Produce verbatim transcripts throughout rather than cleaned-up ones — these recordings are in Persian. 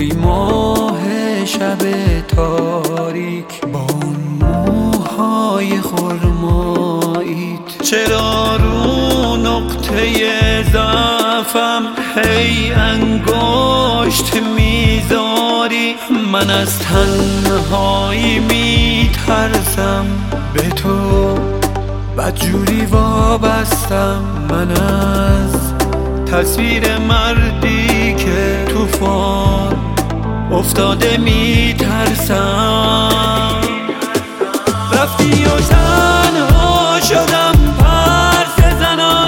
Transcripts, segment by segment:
وای ماه شب تاریک با اون موهای خرماییت، چرا رو نقطه ضعفم هی انگشت میذاری؟ من از تنهایی میترسم، به تو بدجوری وابستم. من از تصویر مردی که طوفان افتاده میترسم. رفتی و تنها شدم پرس زنان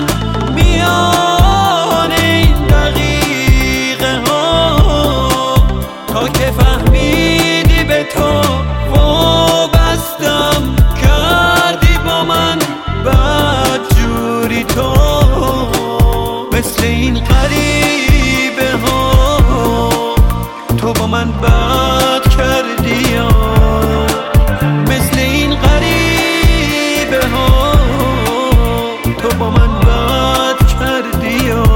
میان این دقیقه ها، تا که فهمیدی به تو وابستم، کردی با من بدجوری. تو مثل این غریبه ها تو با من بد کردی یا مثل این غریبه ها تو با من بد کردی یا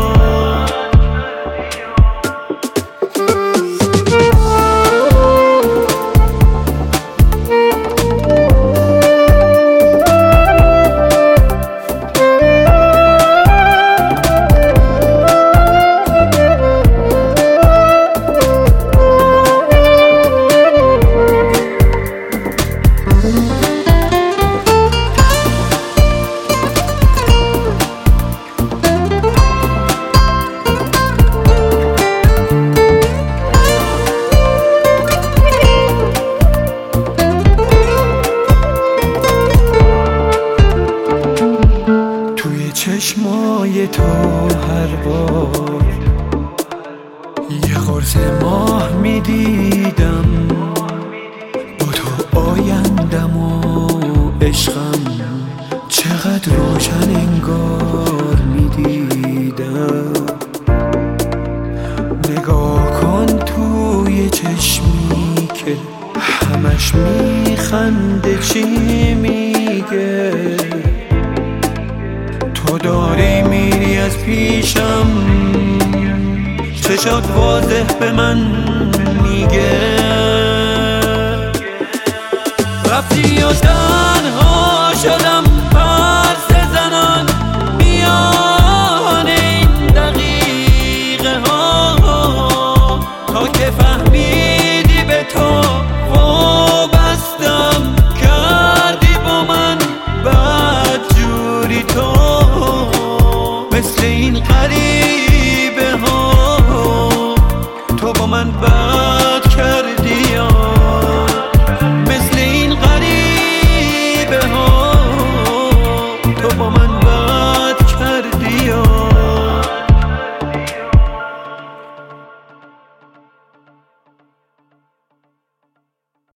چشمای تو هر بار یه قرص ماه میدیدم، با تو آیندم و عشقم چقدر روشن انگار میدیدم. نگاه کن توی چشمی که همش میخنده، چی میگه؟ تو داری میری از پیشم، چشات واضح به من میگه. رفتی و تنها شدم